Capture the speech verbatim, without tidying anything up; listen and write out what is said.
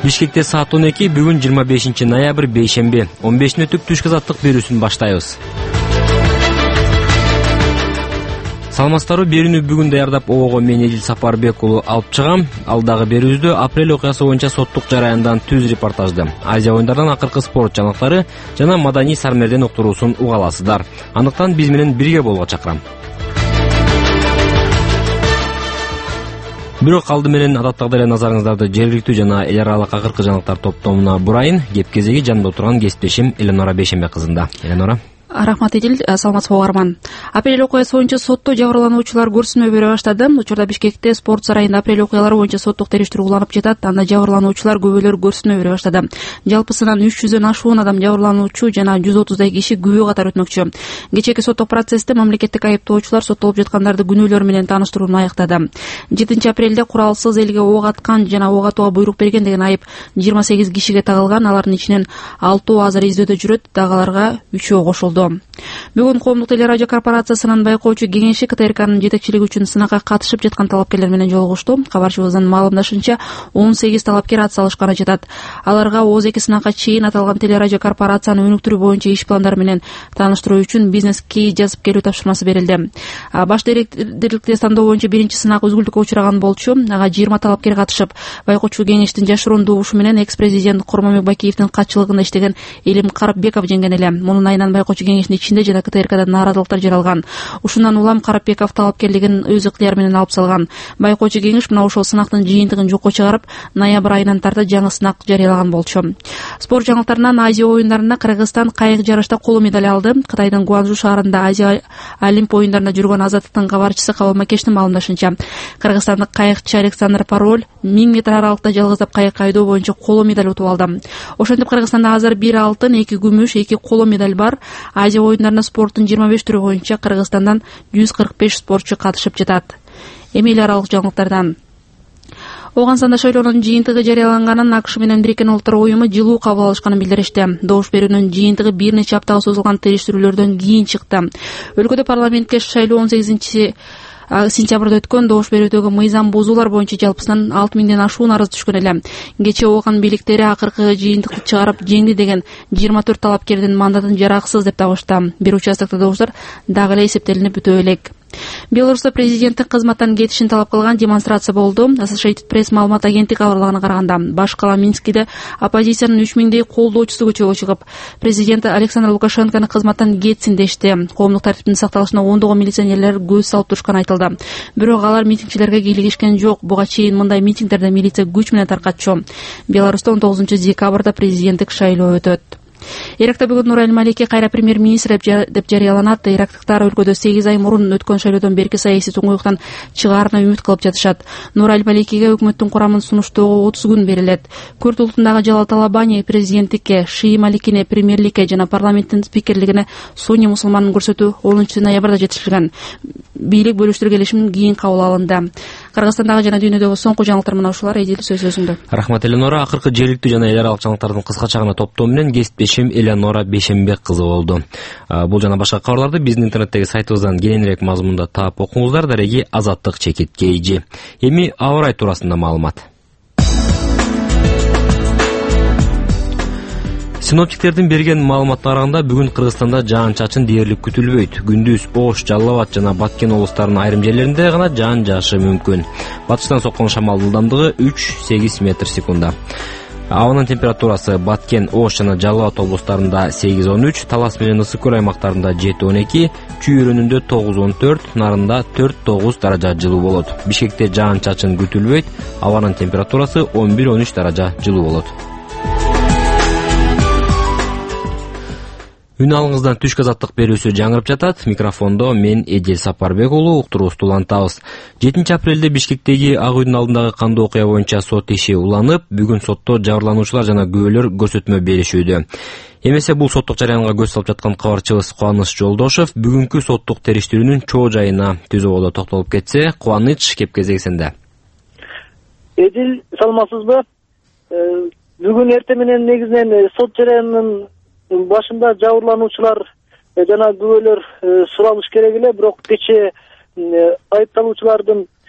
Бишкекте саат он эки, бүгүн жыйырма бешинчи ноябрь бейшемби. он беш мүнөттүк түшкү азаттык берүүсүн баштайбыз. Саламатсыздарбы, берүүнү бүгүн даярдап обого мен Эдил Сапарбек уулу алып чыгам. Алдагы берүүбүздө апрель окуясы боюнча соттук жараяндан түз репортажды, Азия оюндарынан акыркы спорт жаңылыктары жана маданий сармерден уктуруусун уга аласыздар. Андыктан биз менен бирге болууга чакырам. Бирок алды менен адаттагы эле назарыңыздарды жергиликтүү жана эл аралык акыркы жаңылыктар топтомуна бурайын. Кеп кезеги жанында отурган кесиптешим Эленора Бейшембек кызында. Эленора. Рахмат Эдил, саламатсызбы угарман. Апрель окуясы боюнча сотто жабырлануучулар көрсөтмө бере баштады. Учурда Бишкекте спорт сарайында апрель окуялары боюнча соттук териштирүү уланып жатат. Анда жабырлануучулар көбөлөр көрсөтмө бере баштады. Жалпысынан үч жүздөн ашуун адам жабырлануучу жана жүз отуздай киши күбө катары өтмөкчү. Кечээки соттук процессте мамлекеттик айыптоочулар соттолуп жаткандарды күнөөлөр менен тааныштырууну аяктады. жетинчи апрелде куралсыз элге ок аткан жана ок атууга буйрук берген деген айып жыйырма сегиз кишиге тагылган. Алардын ичинен алтоо азыр издөөдө жүрөт, дагы үчөө кошулду. Бүгүн коомдук телерадио корпорациясынын байкоочу кеңеши КТРКнын жетекчилиги үчүн сынакка катышып жаткан талапкерлер менен жолугушту. Кабарчыбыздын маалымдашынча он сегиз талапкер ат салышканы жатат. Аларга отуз эки сынакка чейин аталган телерадио корпорацияны өнүктүрүү боюнча иш пландары менен тааныштыруу үчүн бизнеске жазып келүү тапшырмасы берилди. Баш директорлукты тандоо боюнча биринчи сынак үзгүлтүккө учураган болчу. Ага жыйырма талапкер катышып, байкоочу кеңештин жашыруун добушу менен экс-президент Курманбек Бакиевдин катчылыгында иштеген Элим Карапбеков жеңген эле. Мунун айынан байкоочу кеңештин ичинде жана КТРКда нааразылыктар жаралган. Ушундан улам Карапбеков талапкерлигин өз ыктыяры менен алып салган. Байкоочу кеңеш мына ошол сынактын жыйынтыгын жокко чыгарып, ноябрь айынан тарта жаңы сынак жарыялаган болчу. Спорт жаңылыктарынан Азия оюндарында Кыргызстан кайык жарышта коло медаль алды. Кытайдын Гуанчжу шаарында Азия Олимп оюндарында жүргөн Азаттыктын кабарчысы Кабыл Макештин маалымдашынча, кыргызстандык кайыкчы Александр Пароль миң метр аралыкта жалгыздап кайык айдоо боюнча коло медаль утуп алды. Ошентип Кыргызстанда азыр бир алтын, эки күмүш, эки коло медаль бар. Азия оюндарында спорттун жыйырма беш түрү боюнча Кыргызстандан жүз кырк беш спортчу катышып жатат. Эми эл аралык жаңылыктардан. Оганстанда шайлоонун жыйынтыгы жарыяланганын АКШ менен Бириккен Улуттар уюму жылуу кабыл алышканын билдиришти. Добуш берүүнүн жыйынтыгы бир нече аптага созулган териштирүүлөрдөн кийин чыкты. Өлкөдө парламентке шайлоо он сегизинчи сентябрда өткөн добуш берүүдөгү мыйзам бузуулар боюнча жалпысынан алты миңден ашуун арыз түшкөн эле. Кечээ Ооган бийликтери акыркы жыйынтыкты чыгарып жеңди деген жыйырма төрт талапкердин мандатын жараксыз деп табышты. Бир участоктогу добуштар дагы эле эсептелинип бүтө элек. Беларусьта президенттик кызматтан кетишин талап кылган демонстрация болду. Associated Press маалымат агенттиги кабарлаганына караганда, баш кала Минскиде оппозициянын үч миңдей колдоочусу көчөгө чыгып, президент Александр Лукашенкону кызматтан кетсин дешти. Коомдук тартиптин сакталышына ондогон милиционерлер көз салып турушканы айтылды. Бирок алар митингчилерге кийлигишкен жок. Буга чейин мындай митингдерде милиция күч менен таркатчу. Беларусьта он тогузунчу декабрда президенттик шайлоо өтөт. Иракта бүгүн Нурали Малики кайра премьер-министр деп жарыяланат. Ирактыктар өлкөдө сегиз ай мурун өткөн шайлоодон берки саясий туңгуюктан чыгаарына үмүт кылып жатышат. Нурали Маликиге өкмөттүн курамын сунуштоого отуз күн берилет. Күрд улутундагы Жалал Талабани президенттикке, Шии Маликине премьерликке жана парламенттин спикерлигине Суни мусулманын көрсөтүү онунчу ноябрда жетишилген. Бийлик бөлүштүрүү келишимин кийин кабыл алынды. Кыргызстандагы жана дүйнөдөгү соңку жаңылыктар мына ушулар. Эдил, сөз өзүңдө. Рахмат Эленора. Акыркы жергиликтүү жана эл аралык жаңылыктардын кыскача гана топтому менен кесиптешим Эленора Бейшембек кызы болду. Бул жана башка кабарларды биздин интернеттеги сайтыбыздан кененирээк мазмунда таап окуңуздар. Дареги Азаттык чекит кейжи. Эми аба ырайы туурасында маалымат. Синоптиктердин берген маалыматына караганда, бүгүн Кыргызстанда жаан-чачын дээрлик күтүлбөйт. Күндүз Ош, Жалал Абад жана Баткен облустарынын айрым жерлеринде гана жаан жаашы мүмкүн. Батыштан соккон шамалдын ылдамдыгы үч сегиз метр секунда. Абанын температурасы Баткен, Ош жана Жалал Абад облустарында сегиз он үч, Талас менен Ысык көл аймактарында жети он эки, Чүй-өрөнүндө тогуз он төрт, Нарында төрт тогуз даража жылуу болот. Бишкекте жаан-чачын күтүлбөйт. Абанын температурасы он бир он үч даража жылуу болот. Үн алыңыздан түшкү азаттык берүүсү жаңырып жатат. Микрофондо мен Эдил Сапарбек уулу уктуруубузду улантабыз. жетинчи апрелде Бишкектеги Ак үйдүн алдындагы кандуу окуя боюнча сот иши уланып, бүгүн сотто жабырлануучулар жана күбөлөр көрсөтмө беришүүдө. Эмесе бул соттук жарыянга көз салып жаткан кабарчыбыз Кубаныч Жолдошов бүгүнкү соттук териштирүүнүн чоо жайына түз ободо токтолуп кетсе, Кубаныч, кеп кезеги сенде. Эдил, саламатсызбы? Бүгүн эртең менен негизинен сот жарыянынын башында жабырлануучулар жана күбөлөр суралыш керек эле, бирок кечээ айыпталуучулардын